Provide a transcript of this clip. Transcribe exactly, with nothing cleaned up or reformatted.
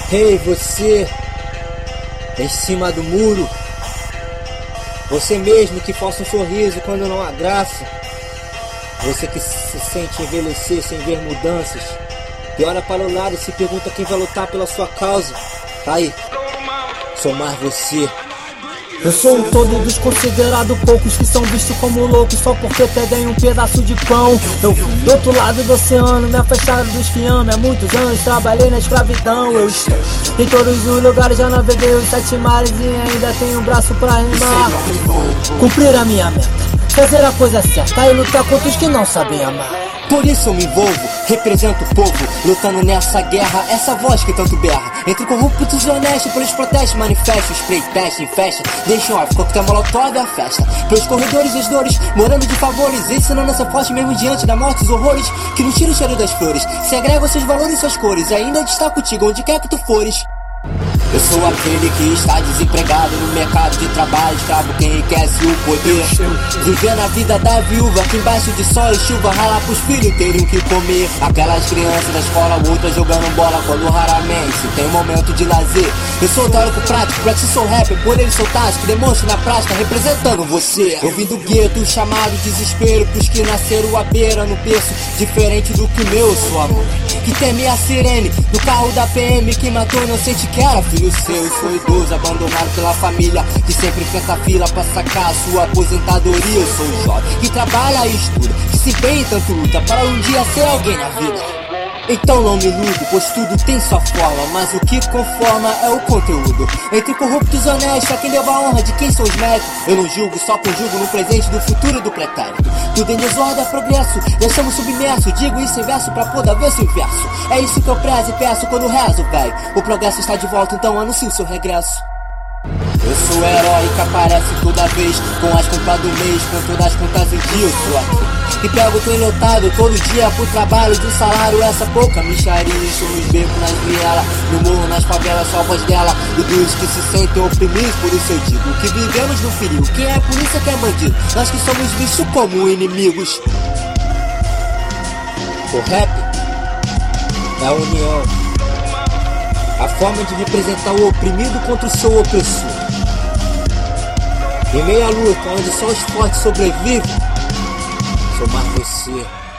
Ei, você, em cima do muro, você mesmo que força um sorriso quando não há graça, você que se sente envelhecer sem ver mudanças, que olha para o lado e se pergunta quem vai lutar pela sua causa. Aí, sou mais você. Eu sou um todo dos considerados poucos que são vistos como loucos só porque pedem um pedaço de pão. Eu vim do outro lado do oceano, me afastaram dos que amo. Há muitos anos trabalhei na escravidão. Eu estou em todos os lugares, já naveguei os sete mares e ainda tenho um braço pra rimar. Cumprir a minha meta, fazer a coisa certa e lutar contra os que não sabem amar. Por isso eu me envolvo, represento o povo, lutando nessa guerra, essa voz que tanto berra. Entre corruptos e honestos, pelos protestos, manifestos, spray, teste, festa, deixam off, coquetel molotov a festa. Pelos corredores e as dores, morando de favores, ensinando a ser forte mesmo diante da morte e os horrores, que não tira o cheiro das flores, segrega seus valores e suas cores, e ainda está contigo onde quer que tu fores. Eu sou aquele que está desempregado no mercado de trabalho, escravo quem enriquece o poder. Vivendo a vida da viúva, que embaixo de sol e chuva rala pros filhos terem o que comer. Aquelas crianças da escola, outras jogando bola quando raramente tem um momento de lazer. Eu sou o teórico prático, pra ti sou rapper, por ele sou tático, demonstro na prática representando você. Eu vim do gueto, chamado desespero pros que nasceram à beira no berço, diferente do que meu, eu sou amor que teme a sirene do carro da P M que matou inocente que era filho seu. Eu sou idoso, abandonado pela família, que sempre enfrenta a fila pra sacar a sua aposentadoria. Eu sou o jovem que trabalha e estuda, que se empenha em tanto luta para um dia ser alguém na vida. Então não me iludo, pois tudo tem sua forma, mas o que conforma é o conteúdo. Entre corruptos e honestos, é quem leva a honra de quem são os méritos. Eu não julgo, só conjugo no presente do futuro do pretérito. Tudo em desordem é progresso, deixamos submerso. Digo isso em verso pra poder ver se o inverso. É isso que eu prezo e peço quando rezo, véi. O progresso está de volta, então anuncio o seu regresso. Eu sou o herói que aparece toda vez, com as contas do mês, com todas as contas em dia. Eu sou aqui e pego o trem lotado todo dia pro trabalho de um salário, essa pouca micharia. Estou nos becos, nas vielas, no morro, nas favelas, só a voz dela e dos que se sentem oprimidos. Por isso eu digo que vivemos no perigo, quem é polícia, quem é bandido, nós que somos vistos como inimigos. O rap é a união, a forma de representar o oprimido contra o seu opressor. Em meio à luta, onde só os fortes sobrevivem, sou mais você.